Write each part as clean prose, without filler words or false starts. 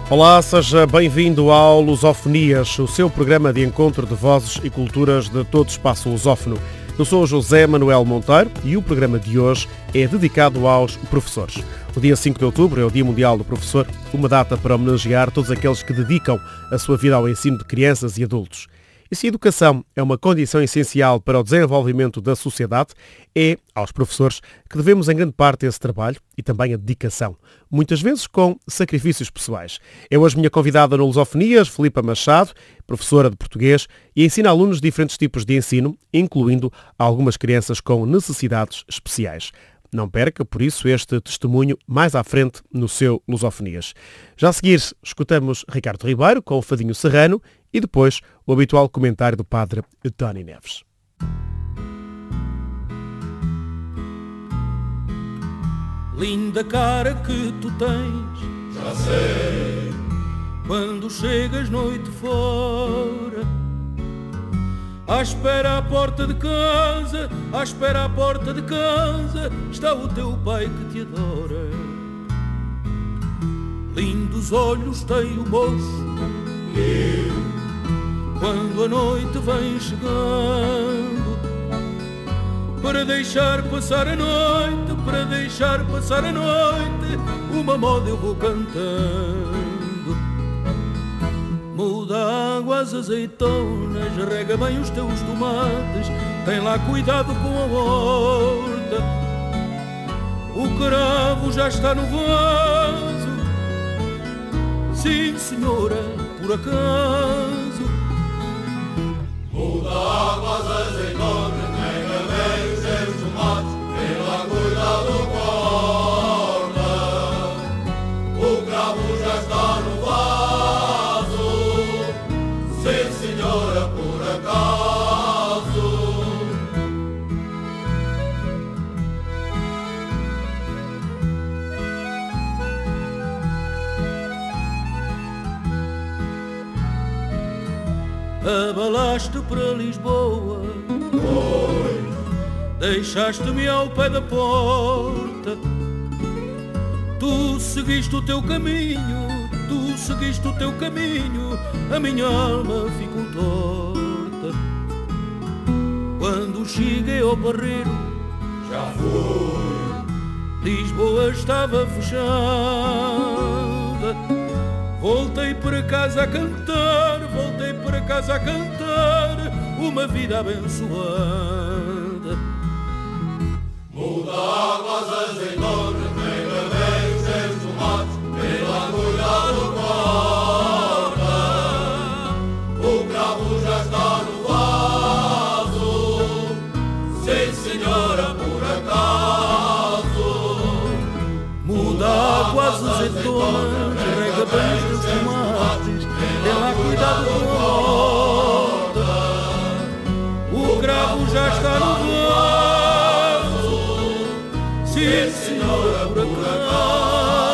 Olá, seja bem-vindo ao Lusofonias, o seu programa de encontro de vozes e culturas de todo o espaço lusófono. Eu sou o José Manuel Monteiro e o programa de hoje é dedicado aos professores. O dia 5 de outubro é o Dia Mundial do Professor, uma data para homenagear todos aqueles que dedicam a sua vida ao ensino de crianças e adultos. E se a educação é uma condição essencial para o desenvolvimento da sociedade, é aos professores que devemos em grande parte esse trabalho e também a dedicação, muitas vezes com sacrifícios pessoais. É hoje minha convidada no Lusofonias, Filipa Machado, professora de português e ensina alunos de diferentes tipos de ensino, incluindo algumas crianças com necessidades especiais. Não perca, por isso, este testemunho mais à frente no seu Lusofonias. Já a seguir, escutamos Ricardo Ribeiro com o Fadinho Serrano e depois o habitual comentário do padre Tony Neves. Linda cara que tu tens, já sei, quando chegas noite fora, à espera à porta de casa, à espera à porta de casa, está o teu pai que te adora. Lindos olhos tem o moço, quando a noite vem chegando, para deixar passar a noite, para deixar passar a noite, uma moda eu vou cantando. Muda a água às azeitonas, rega bem os teus tomates, tem lá cuidado com a horta. O cravo já está no vaso, sim senhora, por acaso. muda a água às azeitonas, rega bem os teus tomates, tem lá cuidado com a horta. O cravo já está no vaso, sim senhora, por acaso. Abalaste para Lisboa, deixaste-me ao pé da porta. Tu seguiste o teu caminho, tu seguiste o teu caminho, a minha alma ficou torta. Quando cheguei ao Barreiro, Já fui, Lisboa estava fechada. Voltei para casa a cantar, voltei para casa a cantar, uma vida abençoada. muda a água às azeitonas, rega bem os teus tomates, tem lá cuidado com a horta. O cravo já está no vaso, sim senhora, por acaso. Muda a água às azeitonas, rega bem os teus tomates, tem lá cuidado com a horta. O cravo já está no vaso, sim senhora, por acaso.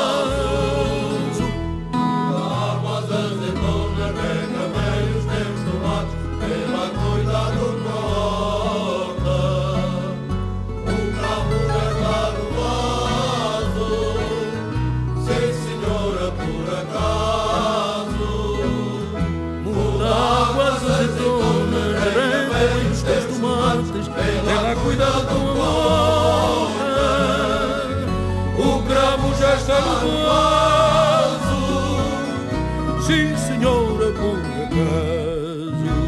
A água às azeitonas, rega bem os teus tomates, tem lá cuidado com a horta. O cravo já está no vaso, sim senhora, por acaso. Muda a água às azeitonas, rega bem os teus tomates, tem lá cuidado com a horta. O cravo já está no vaso, sim senhora, por acaso.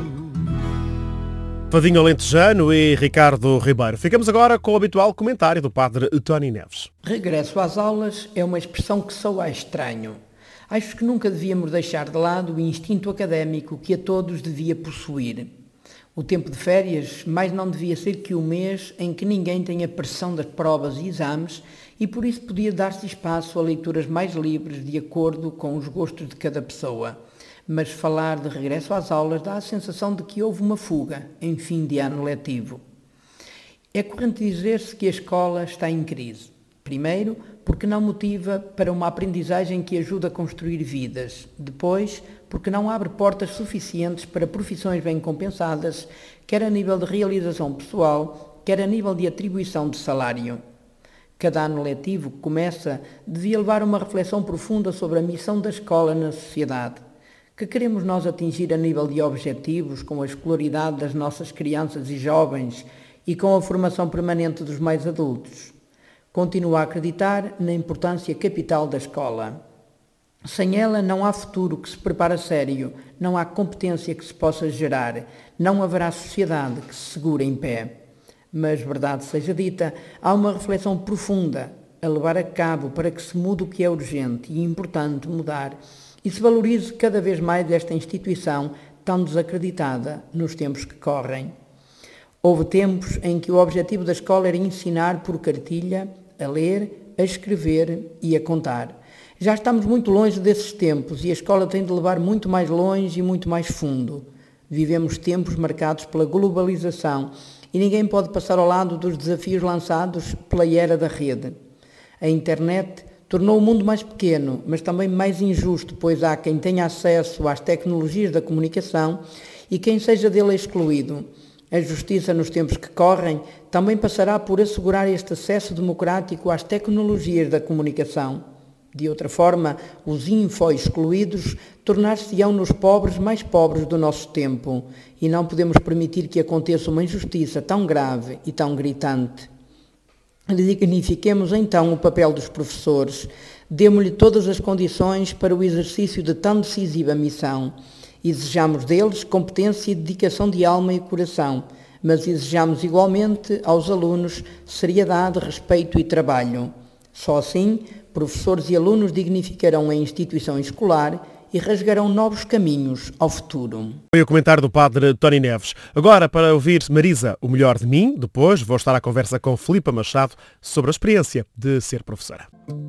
Fadinho Alentejano e Ricardo Ribeiro. Ficamos agora com o habitual comentário do padre Tony Neves. Regresso às aulas é uma expressão que soa estranho. Acho que nunca devíamos deixar de lado o instinto académico que a todos devia possuir. O tempo de férias mais não devia ser que o mês em que ninguém tem a pressão das provas e exames e por isso podia dar-se espaço a leituras mais livres de acordo com os gostos de cada pessoa. Mas falar de regresso às aulas dá a sensação de que houve uma fuga em fim de ano letivo. É corrente dizer-se que a escola está em crise. Primeiro, porque não motiva para uma aprendizagem que ajude a construir vidas. Depois, porque não abre portas suficientes para profissões bem compensadas, quer a nível de realização pessoal, quer a nível de atribuição de salário. Cada ano letivo que começa devia levar uma reflexão profunda sobre a missão da escola na sociedade. Que queremos nós atingir a nível de objetivos com a escolaridade das nossas crianças e jovens e com a formação permanente dos mais adultos? Continuo a acreditar na importância capital da escola. Sem ela não há futuro que se prepare a sério, não há competência que se possa gerar, não haverá sociedade que se segure em pé. Mas, verdade seja dita, há uma reflexão profunda a levar a cabo para que se mude o que é urgente e importante mudar e se valorize cada vez mais esta instituição tão desacreditada nos tempos que correm. Houve tempos em que o objetivo da escola era ensinar por cartilha, a ler, a escrever e a contar. Já estamos muito longe desses tempos e a escola tem de levar muito mais longe e muito mais fundo. Vivemos tempos marcados pela globalização e ninguém pode passar ao lado dos desafios lançados pela era da rede. A internet tornou o mundo mais pequeno, mas também mais injusto, pois há quem tenha acesso às tecnologias da comunicação e quem seja dele excluído. A justiça nos tempos que correm também passará por assegurar este acesso democrático às tecnologias da comunicação. De outra forma, os info-excluídos tornar-se-ão nos pobres mais pobres do nosso tempo e não podemos permitir que aconteça uma injustiça tão grave e tão gritante. Dignifiquemos então o papel dos professores, demos-lhe todas as condições para o exercício de tão decisiva missão. Exijamos deles competência e dedicação de alma e coração, mas exijamos igualmente aos alunos seriedade, respeito e trabalho. Só assim, professores e alunos dignificarão a instituição escolar e rasgarão novos caminhos ao futuro. Foi o comentário do padre Tony Neves. Agora, para ouvir Marisa, o melhor de mim, depois vou estar à conversa com Filipa Machado sobre a experiência de ser professora.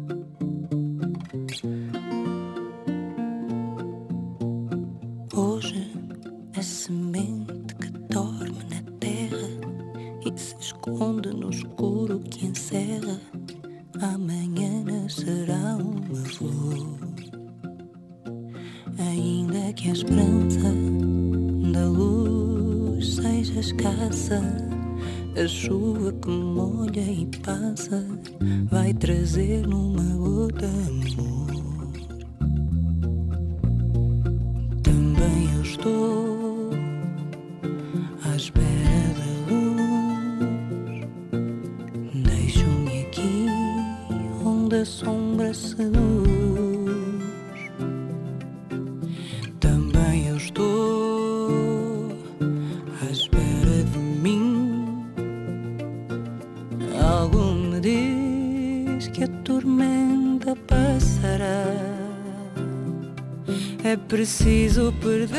Hoje, a semente que dorme na terra e se esconde no escuro que encerra, amanhã nascerá uma flor. Ainda que a esperança da luz seja escassa, a chuva que molha e passa vai trazer numa gota amor. Também eu estou à espera da luz. Deixo-me aqui onde a sombra seduz. Também eu estou à espera de mim. Algo me diz que a tormenta passará. É preciso perder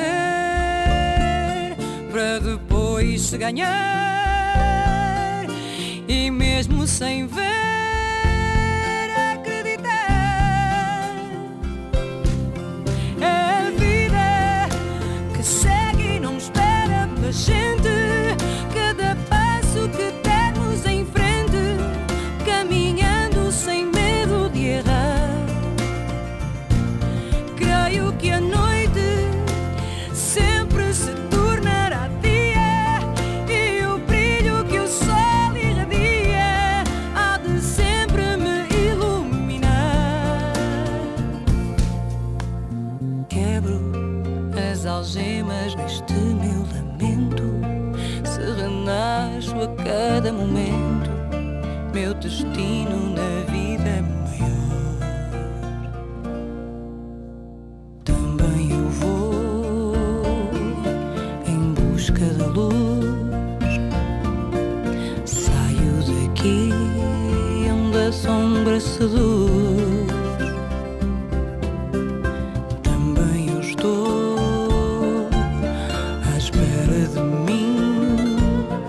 para depois se ganhar, e mesmo sem ver acreditar. É a vida que segue e não espera pela gente. Cada passo que dermos em frente, caminhando sem medo de errar. Creio que a noite sempre se tornará dia, e o brilho que o sol irradia há de sempre me iluminar. Quebro as algemas neste meu lamento, se renasço a cada momento, meu destino na vida é maior. Também eu vou em busca da luz, saio daqui onde a sombra seduz. Também eu estou à espera de mim.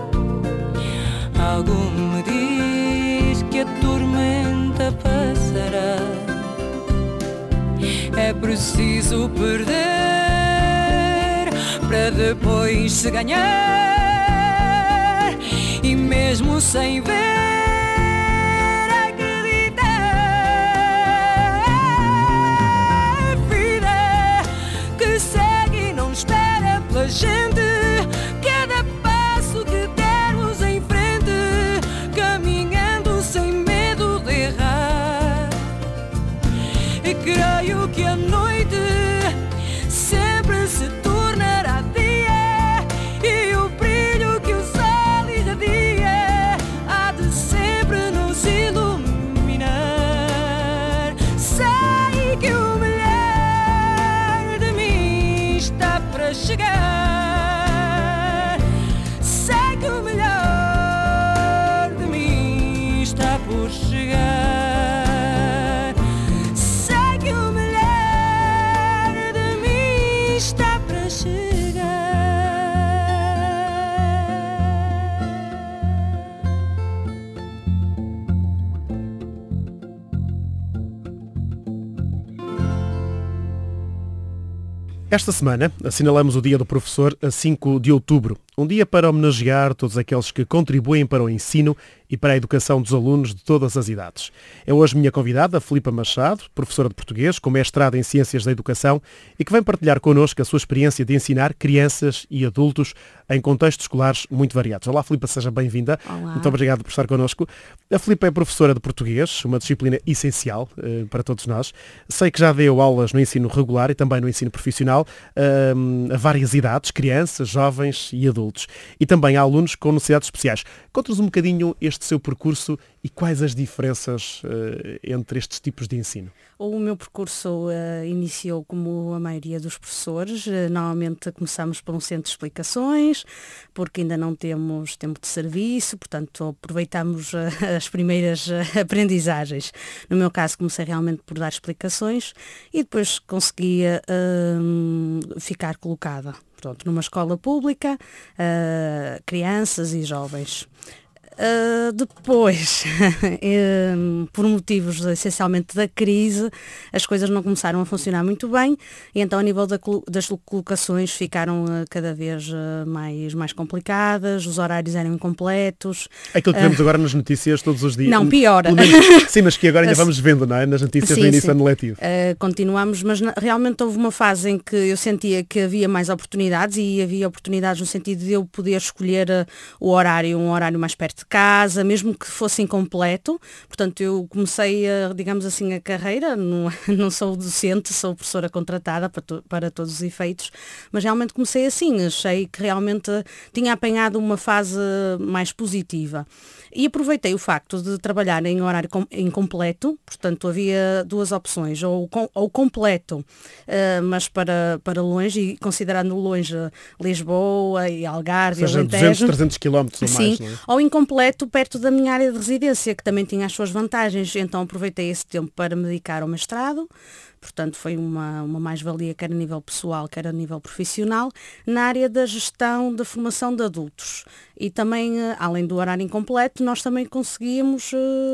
Algo me diz que a tormenta passará. É preciso perder para depois se ganhar, e mesmo sem ver acreditar. A vida que segue e não espera pela gente. Cada passo que dermos em frente, caminhando sem medo e creio que a noite sempre se tornará dia e o brilho que o sol irradia há de sempre nos iluminar. Sei que o melhor de mim está para chegar. Sei que o melhor de mim está por chegar. Sei que o melhor de mim está para chegar. Esta semana assinalamos o Dia do Professor a 5 de outubro, um dia para homenagear todos aqueles que contribuem para o ensino e para a educação dos alunos de todas as idades. É hoje minha convidada, Filipa Machado, professora de português com mestrado em Ciências da Educação e que vem partilhar connosco a sua experiência de ensinar crianças e adultos em contextos escolares muito variados. Olá, Filipa, seja bem-vinda. Olá. Muito obrigado por estar connosco. A Filipa é professora de português, uma disciplina essencial para todos nós. Sei que já deu aulas no ensino regular e também no ensino profissional a várias idades, crianças, jovens e adultos. E também há alunos com necessidades especiais. Conta-nos um bocadinho este seu percurso e quais as diferenças entre estes tipos de ensino. O meu percurso iniciou como a maioria dos professores. Normalmente começamos por um centro de explicações, porque ainda não temos tempo de serviço, portanto aproveitamos as primeiras aprendizagens. No meu caso comecei realmente por dar explicações e depois conseguia ficar colocada, pronto, numa escola pública, crianças e jovens. Depois, por motivos essencialmente da crise, as coisas não começaram a funcionar muito bem e então a nível das colocações ficaram cada vez mais complicadas, os horários eram incompletos. Aquilo que vemos agora nas notícias todos os dias. Não, piora. Sim, mas que agora ainda vamos vendo, não é? Nas notícias do início do ano letivo. Continuamos, mas realmente houve uma fase em que eu sentia que havia mais oportunidades e havia oportunidades no sentido de eu poder escolher um horário mais perto de casa, mesmo que fosse incompleto. Portanto, eu comecei, digamos assim, a carreira, não sou docente, sou professora contratada para todos os efeitos, mas realmente comecei assim, achei que realmente tinha apanhado uma fase mais positiva. E aproveitei o facto de trabalhar em horário incompleto, portanto havia duas opções, ou completo, mas para longe, e considerando longe Lisboa e Algarve, ou seja, Alentejo, 200, 300 quilómetros ou mais, sim, não é? ou incompleto perto da minha área de residência, que também tinha as suas vantagens, então aproveitei esse tempo para me dedicar ao mestrado. Portanto, foi uma mais-valia, quer a nível pessoal, quer a nível profissional, na área da gestão da formação de adultos. E também, além do horário incompleto, nós também conseguíamos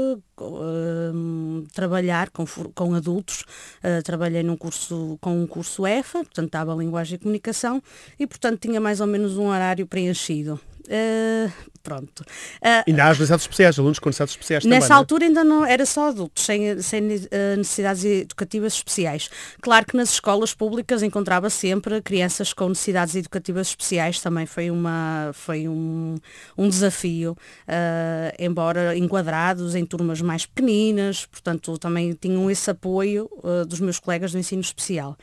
trabalhar com adultos. Trabalhei com um curso EFA, portanto, estava Linguagem e Comunicação, e, portanto, tinha mais ou menos um horário preenchido. Pronto. Ainda há as necessidades especiais, alunos com necessidades especiais também. Nessa altura ainda não era só adultos, sem necessidades educativas especiais. Claro que nas escolas públicas encontrava sempre crianças com necessidades educativas especiais, também foi um desafio, embora enquadrados em turmas mais pequeninas, portanto também tinham esse apoio dos meus colegas do ensino especial.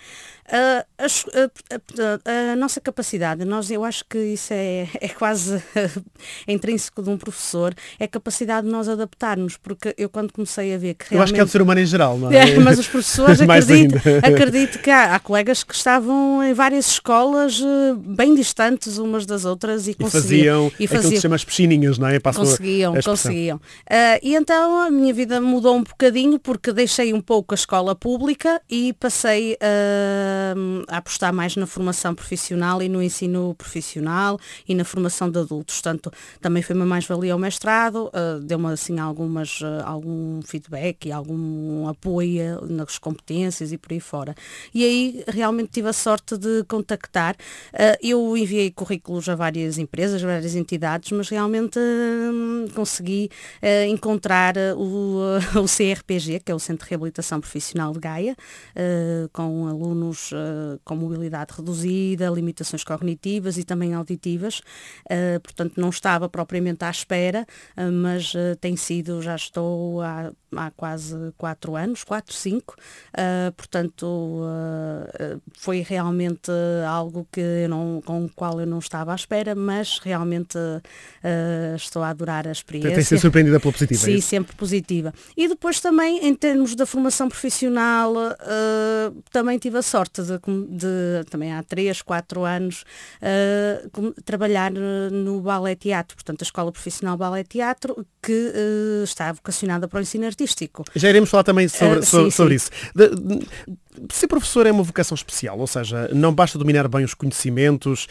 A nossa capacidade, eu acho que isso é quase intrínseco de um professor, é a capacidade de nós adaptarmos, porque eu quando comecei a ver que realmente... Eu acho que é do ser humano em geral, não é? Mas os professores, Mais acredito que há colegas que estavam em várias escolas bem distantes umas das outras e faziam aquilo que se chama as piscininhas, não é? Conseguiam. E então a minha vida mudou um bocadinho porque deixei um pouco a escola pública e passei a apostar mais na formação profissional e no ensino profissional e na formação de adultos. Portanto, também foi uma mais-valia ao mestrado, deu-me assim algum feedback e algum apoio nas competências e por aí fora. E aí realmente tive a sorte de contactar. Eu enviei currículos a várias empresas, várias entidades, mas realmente consegui encontrar o CRPG, que é o Centro de Reabilitação Profissional de Gaia, com alunos com mobilidade reduzida, limitações cognitivas e também auditivas, portanto não estava propriamente à espera, mas tem sido, já estou há quase 4 anos, 4, 5, portanto foi realmente algo com o qual eu não estava à espera, mas realmente estou a adorar a experiência. Tem sido surpreendida pela positiva? Sim, sempre positiva. E depois também, em termos da formação profissional, também tive a sorte de também há 3, 4 anos, trabalhar no Ballet Teatro, portanto a Escola Profissional Ballet Teatro, que está vocacionada para o ensino artístico. Já iremos falar também sobre sim. isso. Ser professor é uma vocação especial, ou seja, não basta dominar bem os conhecimentos,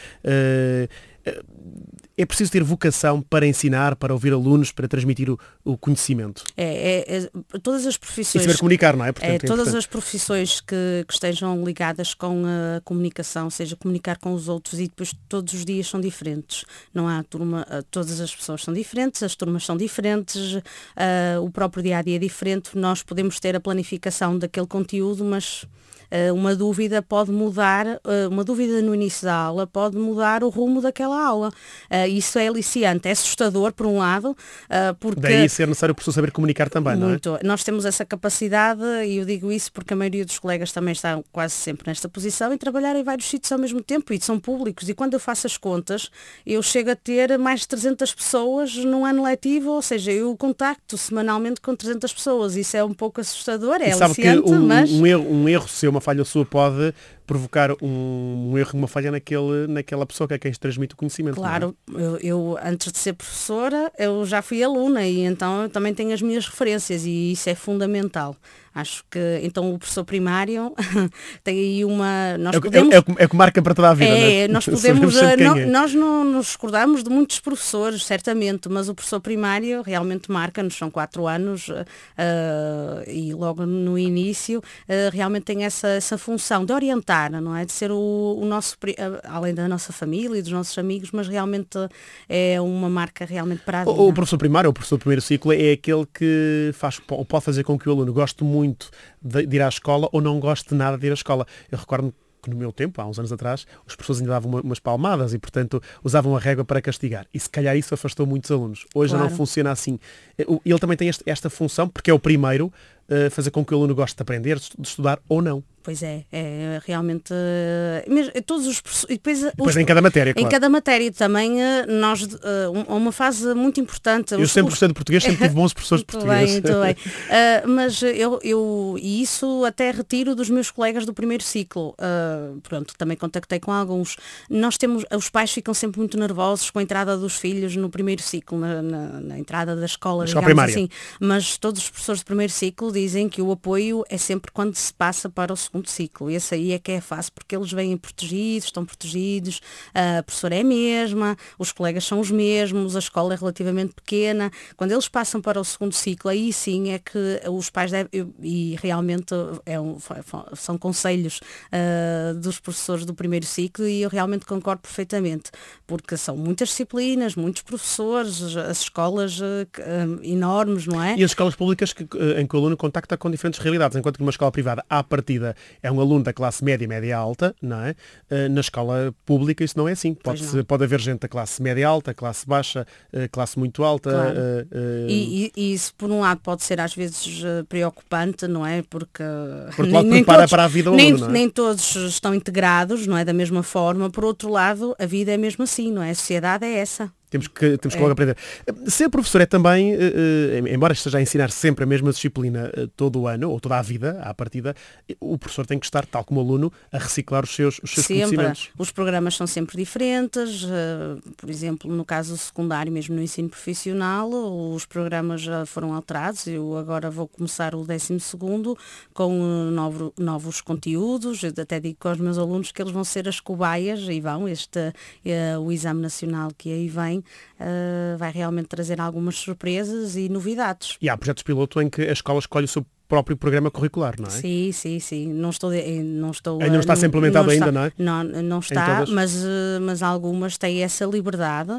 é preciso ter vocação para ensinar, para ouvir alunos, para transmitir o conhecimento. Todas as profissões... E saber comunicar, não é? Portanto, todas as profissões que estejam ligadas com a comunicação, seja comunicar com os outros, e depois todos os dias são diferentes. Não há turma, todas as pessoas são diferentes, as turmas são diferentes, o próprio dia-a-dia é diferente. Nós podemos ter a planificação daquele conteúdo, mas... uma dúvida pode mudar, uma dúvida no início da aula pode mudar o rumo daquela aula. Isso é aliciante, é assustador por um lado, porque... Daí ser necessário o professor saber comunicar também, muito. Não é? Nós temos essa capacidade, e eu digo isso porque a maioria dos colegas também estão quase sempre nesta posição, e trabalhar em vários sítios ao mesmo tempo, e são públicos, e quando eu faço as contas, eu chego a ter mais de 300 pessoas num ano letivo, ou seja, eu contacto semanalmente com 300 pessoas, isso é um pouco assustador, é aliciante, mas... um erro seu, uma falha sua pode provocar um erro, uma falha naquela pessoa que é quem transmite o conhecimento. Claro, eu antes de ser professora, eu já fui aluna, e então eu também tenho as minhas referências, e isso é fundamental. Acho que então o professor primário tem aí uma... É o que marca para toda a vida, não é? Nós podemos... Nós não nos recordamos de muitos professores, certamente, mas o professor primário realmente marca-nos, são 4 anos, e logo no início realmente tem essa função de orientar, não é? De ser o nosso, além da nossa família e dos nossos amigos, mas realmente é uma marca realmente para a vida. O professor primário, ou o professor do primeiro ciclo, é aquele que pode fazer com que o aluno goste muito de ir à escola ou não goste nada de ir à escola. Eu recordo que no meu tempo, há uns anos atrás, os professores ainda davam umas palmadas e, portanto, usavam a régua para castigar. E se calhar isso afastou muitos alunos. Hoje já não funciona assim. Ele também tem esta função, porque é o primeiro, fazer com que o aluno goste de aprender, de estudar ou não. Pois é realmente todos os professores, depois em cada matéria, claro. Em cada matéria também nós uma fase muito importante. Eu sempre gostei de português, sempre tive bons professores de português. Muito bem. Mas eu e isso até retiro dos meus colegas do primeiro ciclo. Pronto, também contactei com alguns. Os pais ficam sempre muito nervosos com a entrada dos filhos no primeiro ciclo, na entrada da escola, digamos primária. Assim. Mas todos os professores do primeiro ciclo dizem que o apoio é sempre quando se passa para o segundo ciclo. Esse aí é que é fácil, porque eles vêm protegidos, estão protegidos, a professora é a mesma, os colegas são os mesmos, a escola é relativamente pequena. Quando eles passam para o segundo ciclo, aí sim é que os pais devem, e realmente são conselhos dos professores do primeiro ciclo, e eu realmente concordo perfeitamente, porque são muitas disciplinas, muitos professores, as escolas enormes, não é? E as escolas públicas em que o aluno contacta com diferentes realidades, enquanto que numa escola privada, à partida, é um aluno da classe média alta, não é? Na escola pública isso não é assim. Pode haver gente da classe média alta, classe baixa, classe muito alta. Claro. E isso, por um lado, pode ser às vezes preocupante, não é? Porque nem todos, para a vida o aluno, não é? Nem todos estão integrados, não é? Da mesma forma. Por outro lado, a vida é mesmo assim, não é? A sociedade é essa. Temos que logo aprender. Ser professor é também, embora esteja a ensinar sempre a mesma disciplina todo o ano, ou toda a vida, à partida, o professor tem que estar, tal como o aluno, a reciclar os seus conhecimentos. Os programas são sempre diferentes. Por exemplo, no caso secundário, mesmo no ensino profissional, os programas já foram alterados. Eu agora vou começar o 12º com novos conteúdos. Eu até digo aos meus alunos que eles vão ser as cobaias, e vão, o exame nacional que aí vem, vai realmente trazer algumas surpresas e novidades. E há projetos piloto em que a escola escolhe o seu próprio programa curricular, não é? Sim. Não estou ainda não está a ser implementado ainda, não é? Não está, mas algumas têm essa liberdade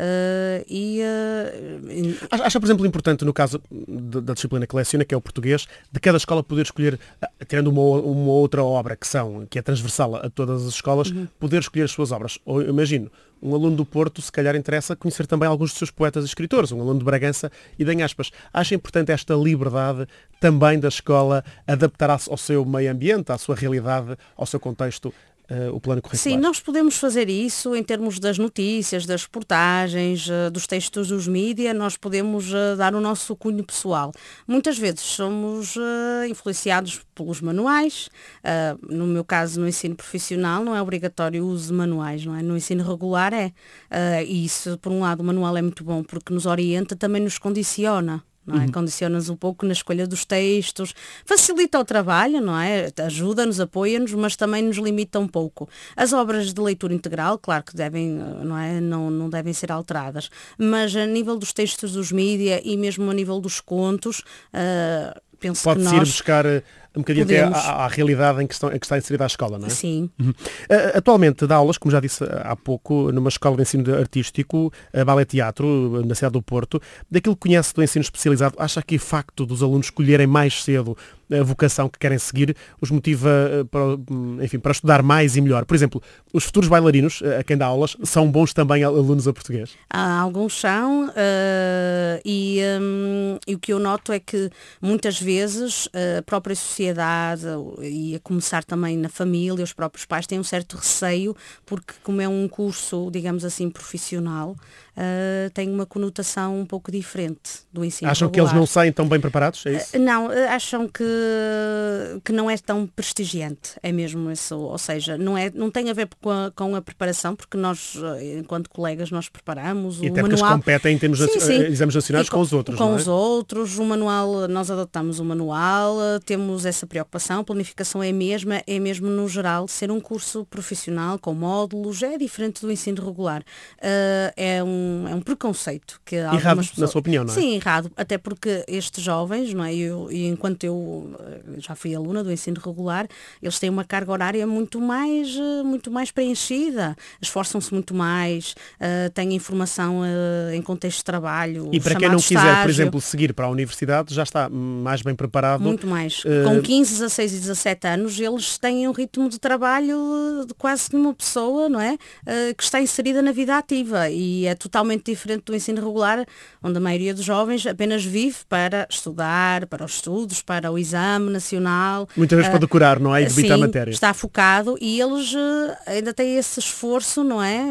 Acha, por exemplo, importante no caso da disciplina que leciona, que é o português, de cada escola poder escolher, tirando uma outra obra que é transversal a todas as escolas, poder escolher as suas obras. Ou imagino, um aluno do Porto, se calhar interessa conhecer também alguns dos seus poetas e escritores, um aluno de Bragança e de Anhaspas. Acha importante esta liberdade também da escola adaptar ao seu meio ambiente, à sua realidade, ao seu contexto, o plano curricular? Sim, nós podemos fazer isso em termos das notícias, das reportagens, dos textos dos mídia, nós podemos dar o nosso cunho pessoal. Muitas vezes somos influenciados pelos manuais, no meu caso no ensino profissional não é obrigatório o uso de manuais, não é? No ensino regular é. E isso, por um lado, o manual é muito bom porque nos orienta, também nos condiciona. Não é? Condiciona-nos um pouco na escolha dos textos, facilita o trabalho, não é? Ajuda-nos, apoia-nos, mas também nos limita um pouco. As obras de leitura integral, claro que devem, não é? Não devem ser alteradas, mas a nível dos textos dos mídia e mesmo a nível dos contos, penso que Pode-se ir nós buscar um bocadinho podemos. até à realidade em que está inserida a escola, não é? Sim. Atualmente dá aulas, como já disse há pouco, numa escola de ensino artístico, ballet teatro, na cidade do Porto. Daquilo que conhece do ensino especializado, acha que o facto dos alunos escolherem mais cedo a vocação que querem seguir os motiva para estudar mais e melhor? Por exemplo, os futuros bailarinos, a quem dá aulas, são bons também alunos a português? Alguns são, e o que eu noto é que muitas vezes a própria sociedade e a começar também na família, os próprios pais têm um certo receio, porque como é um curso, digamos assim, profissional, tem uma conotação um pouco diferente do ensino Acham regular. que eles não saem tão bem preparados? É isso? Não, acham que não é tão prestigiante, é mesmo isso, ou seja, não tem a ver com a preparação, porque nós, enquanto colegas, nós preparamos E o até porque manual. eles competem em termos de exames nacionais E com os outros, Com não é? os outros, o manual, nós adotamos o manual, temos essa preocupação, a planificação é mesmo no geral, ser um curso profissional com módulos, é diferente do ensino regular. É um preconceito que Errado, algumas pessoas... na sua opinião, não é? Sim, errado, até porque estes jovens, não é? E enquanto eu já fui aluna do ensino regular, eles têm uma carga horária muito mais preenchida, esforçam-se muito mais, têm informação em contexto de trabalho. E para quem não quiser, por exemplo, seguir para a universidade, já está mais bem preparado. Muito mais. Com 15, 16 e 17 anos, eles têm um ritmo de trabalho de quase de uma pessoa, não é? Que está inserida na vida ativa e é totalmente diferente do ensino regular, onde a maioria dos jovens apenas vive para estudar, para os estudos, para o exame nacional. Muitas vezes para decorar, não é? E debitar a matéria. Está focado e eles ainda têm esse esforço, não é?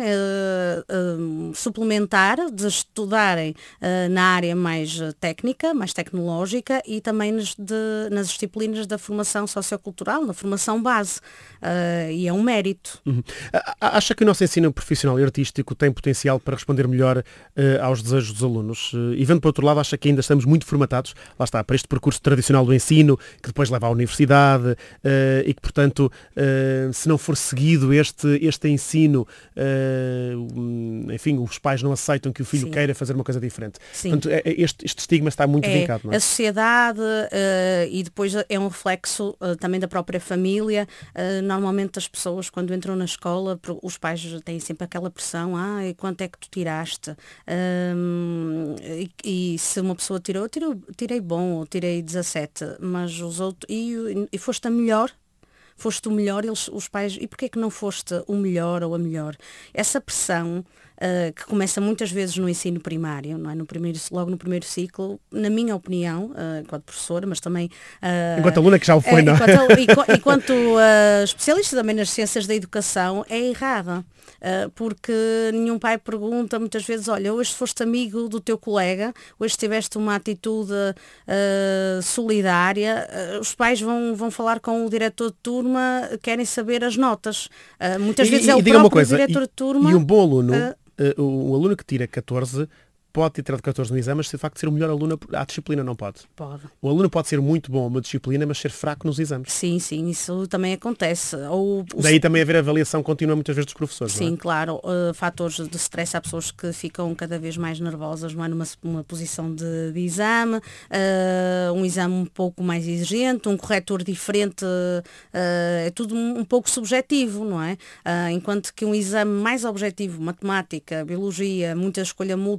Suplementar de estudarem na área mais técnica, mais tecnológica e também nas disciplinas da formação sociocultural, na formação base. E é um mérito. Acha que o nosso ensino profissional e artístico tem potencial para responder melhor aos desejos dos alunos? E vendo por outro lado, acha que ainda estamos muito formatados, lá está, para este percurso tradicional do ensino, que depois leva à universidade e que, portanto, se não for seguido este ensino, enfim, os pais não aceitam que o filho Sim. queira fazer uma coisa diferente. Sim. Portanto, este estigma está muito vincado, não é? A sociedade e depois é um reflexo também da própria família. Normalmente as pessoas quando entram na escola, os pais têm sempre aquela pressão, e quanto é que tu tiraste? E se uma pessoa tirei bom ou tirei 17, mas os outros, e foste a melhor? Foste o melhor, os pais, e porquê que não foste o melhor ou a melhor? Essa pressão que começa muitas vezes no ensino primário, não é? Logo no primeiro ciclo, na minha opinião, enquanto professora, mas também... Enquanto aluna que já o foi, não é? Enquanto especialista também nas ciências da educação, é errada. Porque nenhum pai pergunta muitas vezes, olha, hoje foste amigo do teu colega, hoje tiveste uma atitude solidária, os pais vão falar com o diretor de turma, querem saber as notas. Muitas vezes é o próprio diretor de turma. E um bom aluno, o aluno que tira 14 pode ter tirado 14 no exame, mas de facto ser o melhor aluno, à disciplina não pode. Pode. O aluno pode ser muito bom a uma disciplina, mas ser fraco nos exames. Sim, isso também acontece. Daí também haver avaliação contínua muitas vezes dos professores. Sim, não é? claro. Fatores de stress, há pessoas que ficam cada vez mais nervosas, não é? Numa posição de exame, um exame um pouco mais exigente, um corretor diferente, é tudo um pouco subjetivo, não é? Enquanto que um exame mais objetivo, matemática, biologia, muita escolha múltipla,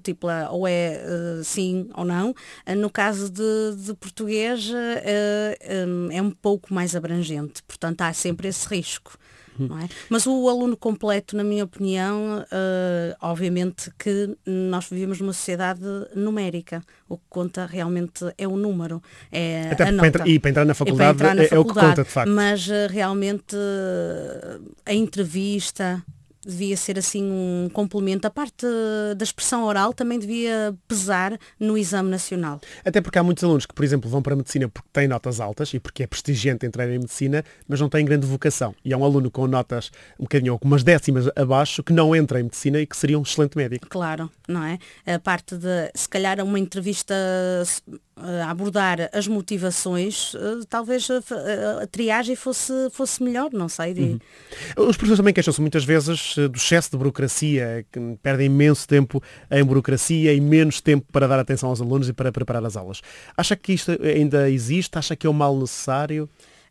ou é sim ou não. No caso de português é um pouco mais abrangente, portanto há sempre esse risco. Não é? Mas o aluno completo, na minha opinião, obviamente que nós vivemos numa sociedade numérica. O que conta realmente é o número, é Até a nota. para entrar na faculdade, é o que conta, de facto. Mas realmente a entrevista devia ser assim um complemento. A parte da expressão oral também devia pesar no exame nacional. Até porque há muitos alunos que, por exemplo, vão para a medicina porque têm notas altas e porque é prestigiante entrar em medicina, mas não têm grande vocação. E há um aluno com notas um bocadinho, ou com umas décimas abaixo, que não entra em medicina e que seria um excelente médico. Claro, não é? A parte de, se calhar, uma entrevista a abordar as motivações, talvez a triagem fosse melhor, não sei. Os professores também queixam-se muitas vezes do excesso de burocracia, que perdem imenso tempo em burocracia e menos tempo para dar atenção aos alunos e para preparar as aulas. Acha que isto ainda existe? Acha que é um mal necessário?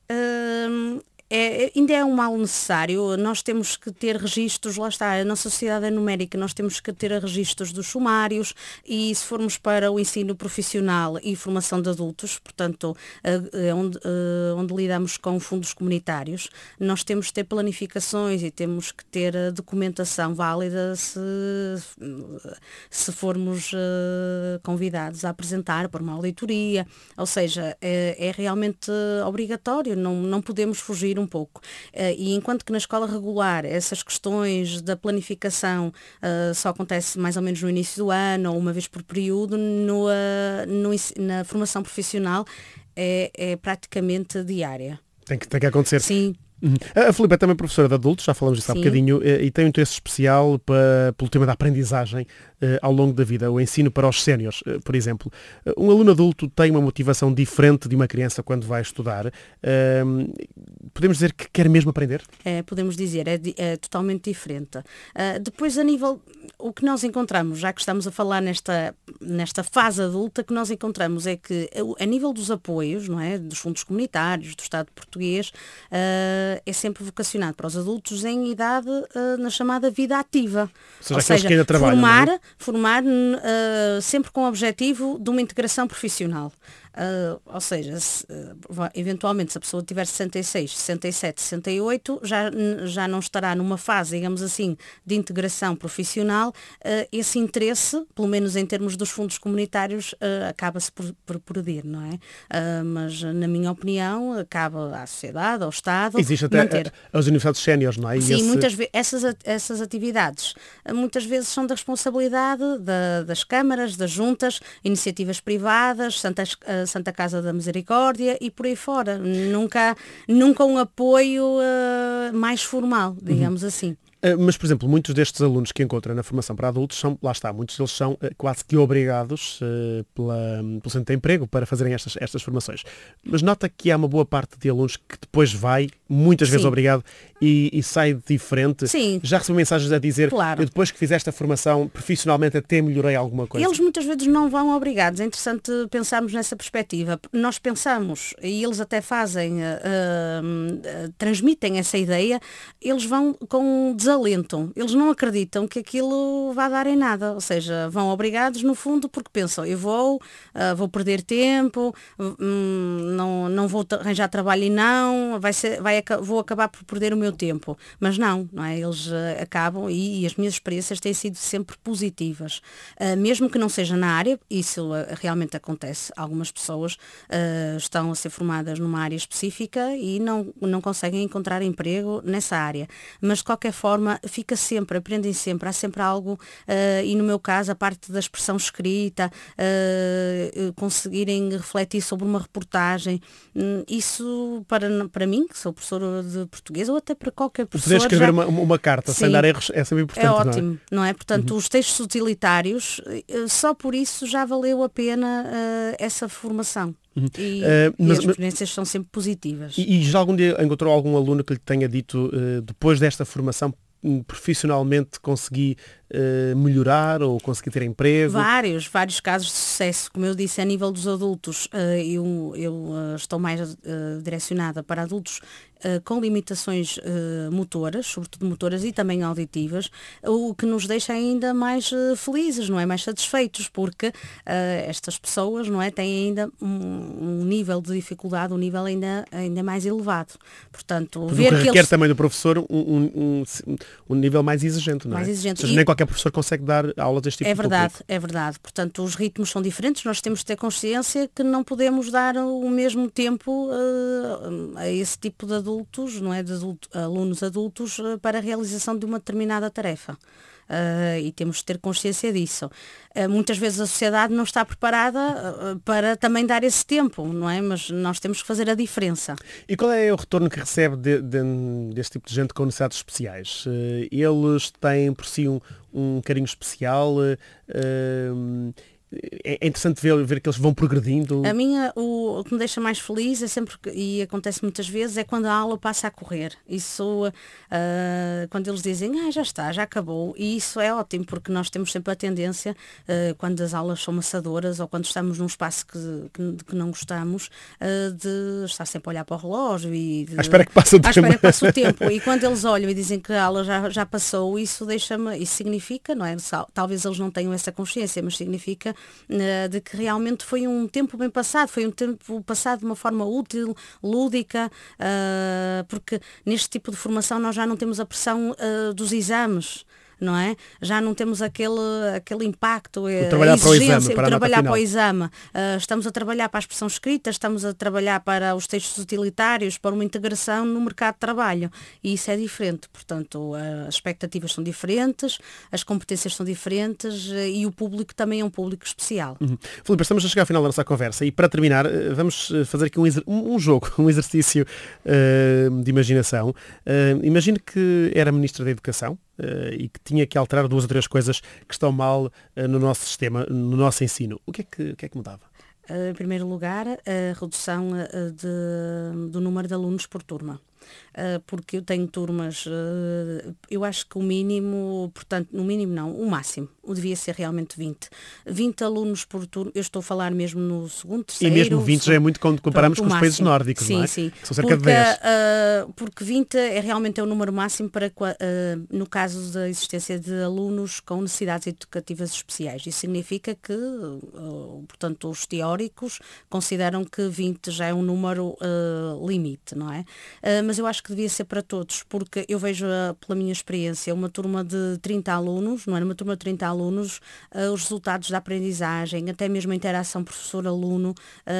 Ainda é um mal necessário. Nós temos que ter registros, lá está, a nossa sociedade é numérica, nós temos que ter registros dos sumários e se formos para o ensino profissional e formação de adultos, portanto, onde lidamos com fundos comunitários, nós temos que ter planificações e temos que ter a documentação válida se formos convidados a apresentar por uma auditoria, ou seja, é realmente obrigatório, não podemos fugir um pouco. E enquanto que na escola regular essas questões da planificação só acontece mais ou menos no início do ano ou uma vez por período, na formação profissional é praticamente diária. Tem que acontecer. Sim. A Filipe é também professora de adultos, já falamos disso há bocadinho, e tem um interesse especial pelo tema da aprendizagem ao longo da vida, o ensino para os séniores, por exemplo. Um aluno adulto tem uma motivação diferente de uma criança quando vai estudar. Podemos dizer que quer mesmo aprender? Podemos dizer, é totalmente diferente. Depois, a nível, o que nós encontramos, já que estamos a falar nesta fase adulta, que nós encontramos é que a nível dos apoios, não é, dos fundos comunitários, do Estado português, é sempre vocacionado para os adultos em idade na chamada vida ativa. Ou seja, que ainda trabalham, formar sempre com o objetivo de uma integração profissional. Ou seja, eventualmente se a pessoa tiver 66, 67, 68, já não estará numa fase, digamos assim, de integração profissional. Esse interesse, pelo menos em termos dos fundos comunitários, acaba-se por perder, não é? Mas, na minha opinião, cabe à sociedade, ao Estado, existe até manter. As universidades séniores, não é? Sim, muitas vezes essas atividades muitas vezes são da responsabilidade das câmaras, das juntas, iniciativas privadas, Santa Casa da Misericórdia e por aí fora. Nunca um apoio mais formal, digamos assim. Mas, por exemplo, muitos destes alunos que encontra na formação para adultos muitos deles são quase que obrigados pelo Centro de Emprego para fazerem estas formações. Mas nota que há uma boa parte de alunos que depois vai, muitas vezes obrigado, e sai diferente. Sim. Já recebo mensagens a dizer, claro, eu depois que fiz esta formação, profissionalmente até melhorei alguma coisa. Eles muitas vezes não vão obrigados. É interessante pensarmos nessa perspectiva. Nós pensamos, e eles até fazem, transmitem essa ideia, eles vão com desalento. Eles não acreditam que aquilo vá dar em nada, ou seja, vão obrigados no fundo porque pensam, eu vou perder tempo, não vou arranjar trabalho e vou acabar por perder o meu tempo. Mas não é? Eles acabam e as minhas experiências têm sido sempre positivas. Mesmo que não seja na área, isso realmente acontece. Algumas pessoas estão a ser formadas numa área específica e não conseguem encontrar emprego nessa área. Mas de qualquer forma, aprendem sempre, há sempre algo, e no meu caso a parte da expressão escrita, conseguirem refletir sobre uma reportagem, isso para mim, que sou professora de português, ou até para qualquer professor. Poder escrever uma carta sem dar erros é sempre importante. É ótimo, não é? Portanto, os textos utilitários, só por isso já valeu a pena essa formação. E as experiências são sempre positivas. E já algum dia encontrou algum aluno que lhe tenha dito, depois desta formação, profissionalmente consegui melhorar ou conseguir ter emprego? Vários casos de sucesso. Como eu disse, a nível dos adultos, eu estou mais direcionada para adultos com limitações motoras, sobretudo motoras e também auditivas, o que nos deixa ainda mais felizes, não é? Mais satisfeitos, porque estas pessoas, não é, têm ainda um nível de dificuldade, um nível ainda mais elevado. Portanto, ver que requer também do professor um nível mais exigente, não é? Mais exigente. Ou seja, nem qualquer professor consegue dar aulas deste tipo de público. É verdade. Portanto, os ritmos são diferentes, nós temos de ter consciência que não podemos dar o mesmo tempo a esse tipo de adultos, não é? Alunos adultos para a realização de uma determinada tarefa. E temos de ter consciência disso. Muitas vezes a sociedade não está preparada para também dar esse tempo, não é? Mas nós temos que fazer a diferença. E qual é o retorno que recebe deste tipo de gente com necessidades especiais? Eles têm por si um carinho especial? É interessante ver que eles vão progredindo. O que me deixa mais feliz é sempre, e acontece muitas vezes, é quando a aula passa a correr. Isso, quando eles dizem, já está, já acabou. E isso é ótimo, porque nós temos sempre a tendência, quando as aulas são maçadoras ou quando estamos num espaço que não gostamos, de estar sempre a olhar para o relógio e à espera que passe o tempo. E quando eles olham e dizem que a aula já passou, isso significa, não é? Talvez eles não tenham essa consciência, mas significa de que realmente foi um tempo bem passado, foi um tempo passado de uma forma útil, lúdica, porque neste tipo de formação nós já não temos a pressão dos exames. Não é? Já não temos aquele impacto, trabalhar para o exame, para o exame. Estamos a trabalhar para a expressão escrita, estamos a trabalhar para os textos utilitários, para uma integração no mercado de trabalho. E isso é diferente. Portanto, as expectativas são diferentes, as competências são diferentes e o público também é um público especial. Filipe, estamos a chegar ao final da nossa conversa e para terminar vamos fazer aqui um jogo, um exercício de imaginação. Imagine que era Ministra da Educação e que tinha que alterar 2 ou 3 coisas que estão mal no nosso sistema, no nosso ensino. O que é que mudava? Em primeiro lugar, a redução do número de alunos por turma. Porque eu tenho turmas, eu acho que o mínimo, portanto, no mínimo não, o máximo, devia ser realmente 20 alunos por turma. Eu estou a falar mesmo no segundo, terceiro. E mesmo 20 já é muito quando comparamos com os países nórdicos, sim, não é? Sim, que são cerca de 10. Porque 20 realmente é o número máximo para, no caso da existência de alunos com necessidades educativas especiais. Isso significa que, portanto, os teóricos consideram que 20 já é um número limite, não é? Mas eu acho que devia ser para todos, porque eu vejo, pela minha experiência, uma turma de 30 alunos, não é? Uma turma de 30 alunos, os resultados da aprendizagem, até mesmo a interação professor-aluno,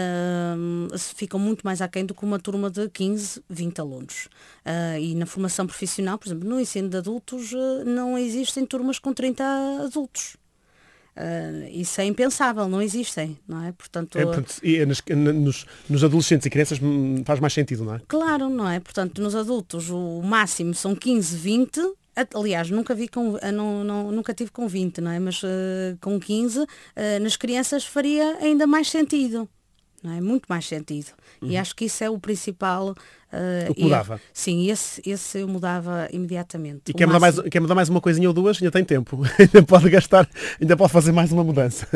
ficam muito mais aquém do que uma turma de 15, 20 alunos. E na formação profissional, por exemplo, no ensino de adultos, não existem turmas com 30 adultos. Isso é impensável, não existem, não é? Portanto, nos adolescentes e crianças faz mais sentido, não é? Claro, não é? Portanto, nos adultos o máximo são 15, 20. Aliás, nunca tive com 20, não é? Mas com 15, nas crianças faria ainda mais sentido. Não é? Muito mais sentido. E acho que isso é o principal. O que mudava? Sim, esse eu mudava imediatamente. E quer mudar mais uma coisinha ou 2? Ainda tem tempo. Ainda pode gastar, ainda pode fazer mais uma mudança.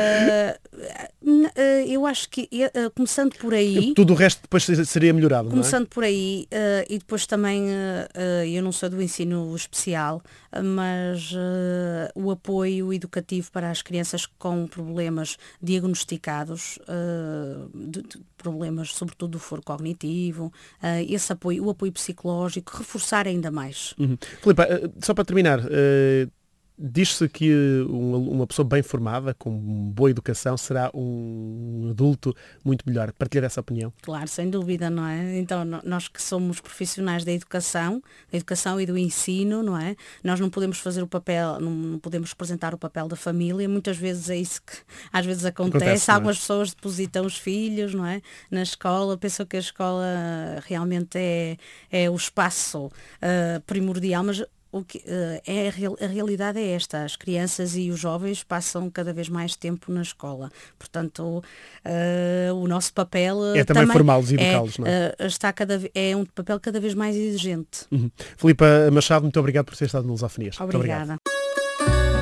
Eu acho que, começando por aí... Tudo o resto depois seria melhorado, começando não é? por aí, e depois também, eu não sou do ensino especial, mas o apoio educativo para as crianças com problemas diagnosticados, problemas sobretudo do foro cognitivo, esse apoio, o apoio psicológico, reforçar ainda mais. Filipe, só para terminar, diz-se que uma pessoa bem formada, com boa educação, será um adulto muito melhor. Partilhar essa opinião? Claro, sem dúvida, não é? Então, nós que somos profissionais da educação e do ensino, não é? Nós não podemos fazer o papel, não podemos representar o papel da família. Muitas vezes é isso que às vezes acontece. Algumas pessoas depositam os filhos, não é? Na escola, pensam que a escola realmente é o espaço primordial, mas a realidade é esta: as crianças e os jovens passam cada vez mais tempo na escola, portanto o nosso papel é também formá-los e educá-los, não é? É um papel cada vez mais exigente. Filipe Machado, muito obrigado por ter estado no Lusofonias. Obrigada. Muito obrigado.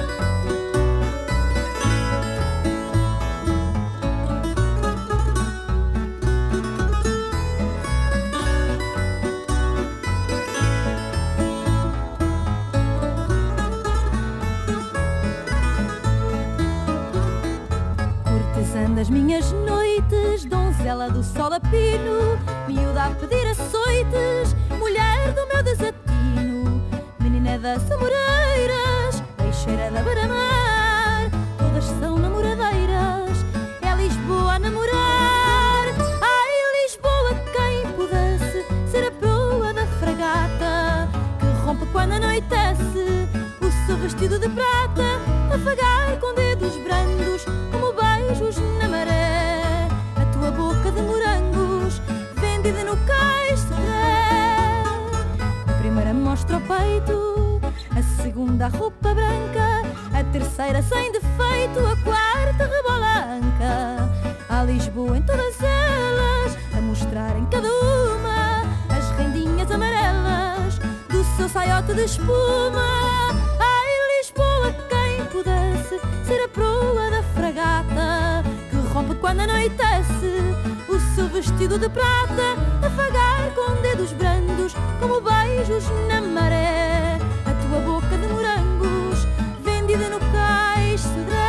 sol a pino, miúda a pedir açoites, mulher do meu desatino, menina das amoreiras, peixeira da beira-mar, todas são namoradeiras, é Lisboa a namorar. Ai, Lisboa, quem pudesse ser a proa da fragata, que rompe quando anoitece o seu vestido de prata, afagar com dedos brandos como beijos na maré, a tua boca de morangos vendida no cais de Sodré. A primeira mostra o peito, a segunda a roupa branca, a terceira sem defeito, a quarta rebola a anca. Há Lisboa em todas elas, a mostrar em cada uma as rendinhas amarelas do seu saiote de espuma. Ai, Lisboa, quem pudesse ser a proa da fragata, que rompe quando anoitece o seu vestido de prata, afagar com dedos brandos como beijos na maré, a tua boca de morangos vendida no cais de Sodré.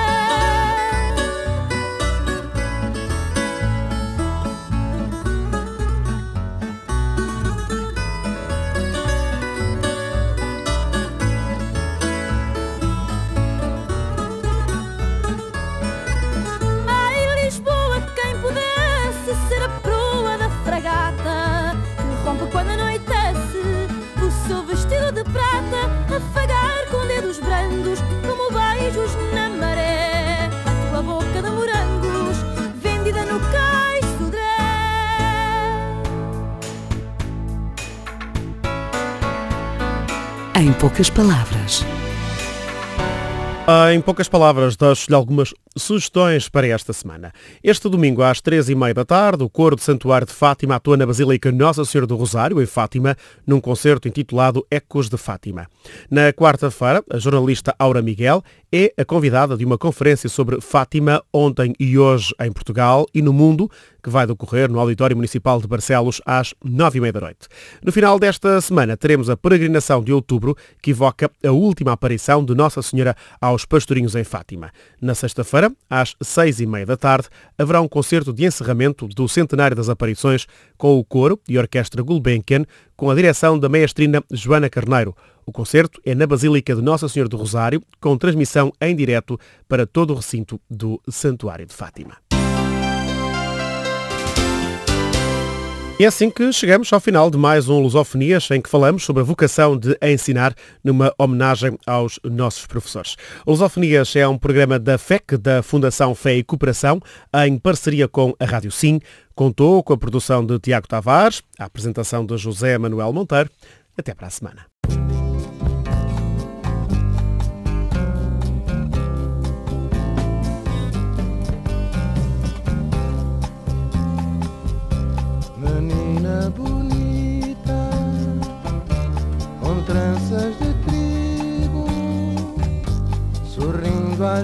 Ser a proa da fragata, que rompe quando anoitece o seu vestido de prata, afagar com dedos brandos como beijos na maré, a tua boca de morangos vendida no cais de Sodré. Em poucas palavras. Em poucas palavras, deixo-lhe algumas sugestões para esta semana. Este domingo, às 3h30 da tarde, o Coro do Santuário de Fátima atua na Basílica Nossa Senhora do Rosário, em Fátima, num concerto intitulado Ecos de Fátima. Na quarta-feira, a jornalista Aura Miguel é a convidada de uma conferência sobre Fátima ontem e hoje em Portugal e no mundo, que vai decorrer no Auditório Municipal de Barcelos às 9h30 da noite. No final desta semana, teremos a peregrinação de outubro, que evoca a última aparição de Nossa Senhora aos pastorinhos em Fátima. Na sexta-feira, às 6h30 da tarde, haverá um concerto de encerramento do Centenário das Aparições com o Coro e Orquestra Gulbenkian, com a direção da maestrina Joana Carneiro. O concerto é na Basílica de Nossa Senhora do Rosário, com transmissão em direto para todo o recinto do Santuário de Fátima. E é assim que chegamos ao final de mais um Lusofonias, em que falamos sobre a vocação de ensinar, numa homenagem aos nossos professores. O Lusofonias é um programa da FEC, da Fundação Fé e Cooperação, em parceria com a Rádio Sim. Contou com a produção de Tiago Tavares, a apresentação de José Manuel Monteiro. Até para a semana. Menina bonita, com tranças de trigo, sorrindo à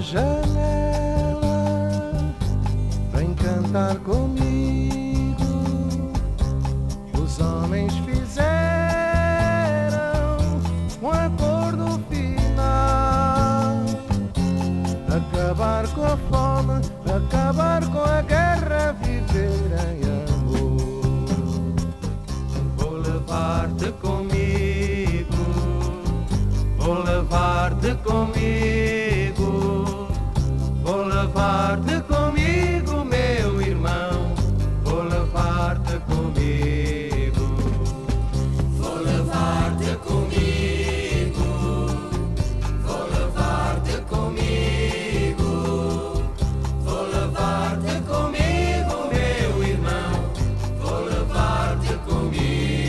janela, vem cantar comigo. Os homens fizeram um acordo final, acabar com a fome, acabar com a guerra, viver em levar-te comigo, vou levar-te comigo, vou levar-te comigo, meu irmão, vou levar-te comigo, vou levar-te comigo, vou levar-te comigo, vou levar-te comigo, meu irmão, vou levar-te comigo.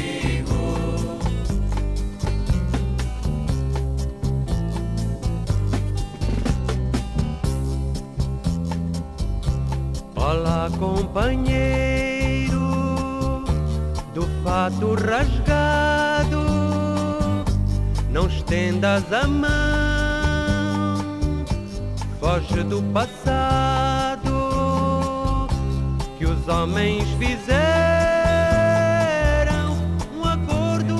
Olá, companheiro do fato rasgado, não estendas a mão, foge do passado que os homens fizeram um acordo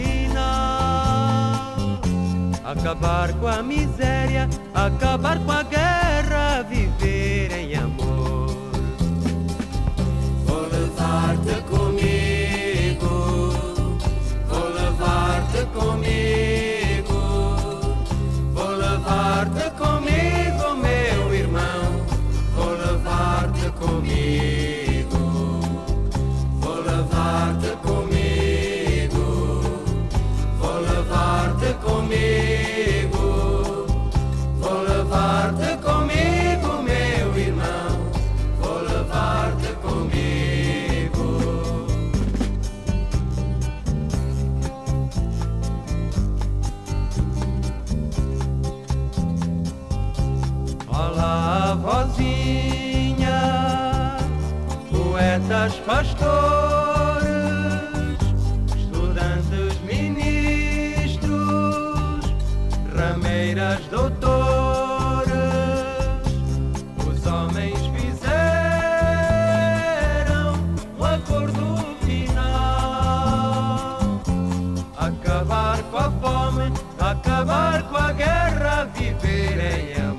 final, acabar com a miséria, acabar com a guerra, viver em amor. Vou levar padres, pastores, estudantes, ministros, rameiras, doutores, os homens fizeram um acordo final: acabar com a fome, acabar com a guerra, viver em